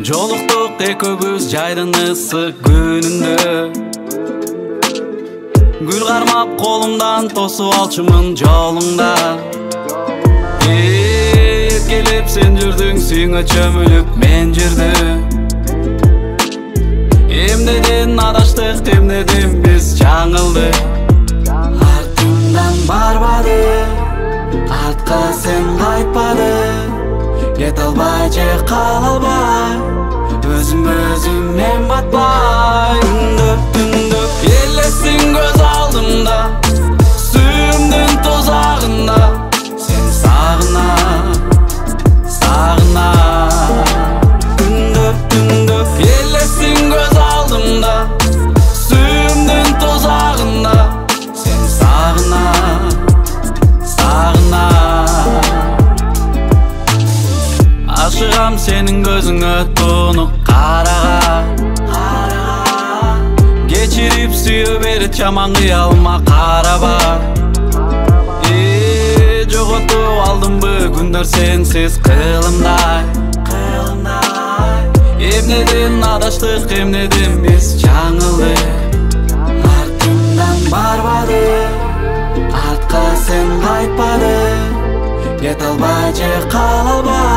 Жолуктук экөөбүз жайдын ысык күнүндө. Гүл кармап колумдан тосуп алчумун жолуңда. Келип сен жүрдүң сүйүңө чөмүлүп мен жүрдүм. Эмнеден адаштык, эмнеден биз жаңылдык. Артымдан барбады, артка сен кайтпадың. Кете албай же кала албай, өзүм мен батпай. Түндөп элесиң көз алдымда, сүйүмдүн тозагында. Сен сагына, сагына. Түндөп элесиң көз алдымда, сүйүмдүн тозагында. Сен сагына, сагына. Ашыгам сенин көзүңө тунук карага. Кечирип сүйө берет жаман кыялыма караба. Жоготуп алдымбы күндөр сенсиз кылымдай. Эмнеден адаштык, эмнеден биз жаңылдык. Артымдан барбады, артка сен кайтпадың. Кете албай же кала албай,